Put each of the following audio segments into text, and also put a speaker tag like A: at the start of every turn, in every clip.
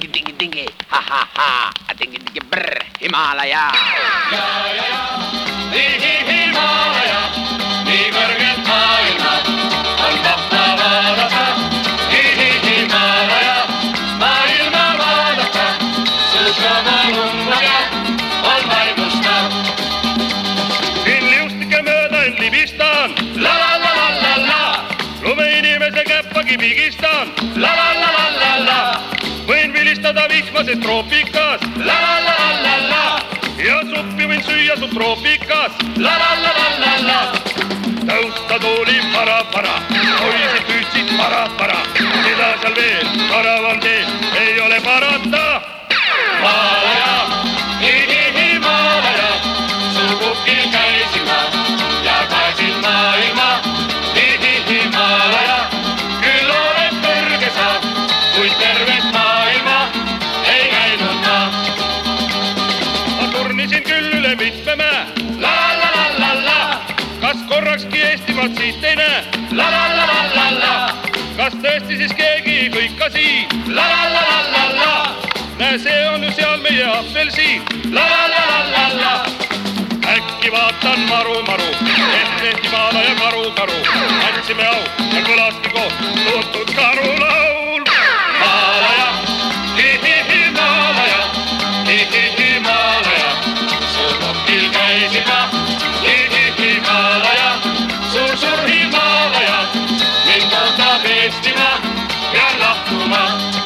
A: Tigi, ha ha ha, tigi brr, Himalaja.
B: Ja, Himalaja, nii kõrgelt maailma, on vahva vaadata. Himalaja, maailma vaadata, suusama lummaga on vaimustav. Siin liustike mööda end libistan, la la la la la la, lume inimese käppagi pigistan, la la la la la la. Võin vilistada vihmases troopikas, la la la la la la, ja suppi võin süüa su troopikas, la la la la la la. Tõusta tooli para, hoisid püüdsid para, mida seal veel, karavan teel, ei ole parata. Himalaja, Himalaja, su kukil käisin ma ja pääsin maailma. Himalaja, küll oled kõrge sa, kuid tervet maailma ei käinud ma. Ma turnisin küll üle mitme mäe, la la la la la, kas korrakski Eestimaad siit ei näe, la la la la la la, kas tõesti siis keegi kõika siin, la la la la la la, näe see on ju seal meie apelsiin, la la la la la la. Äkki vaatan maru, et Himalaja karu, andsime au ja kõlaski koos tuntud karulaul. Himalaja, Himalaja, Himalaja, su kokil käisin ma. Himalaja, suur Himalaja, mind ootab Eestima ja lahkuma.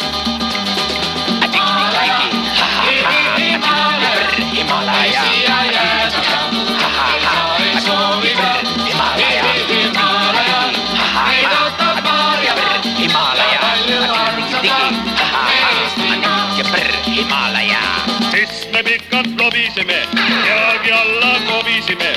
A: Himalaja.
B: Siis me pikalt lobisime, jalgi alla kobisime,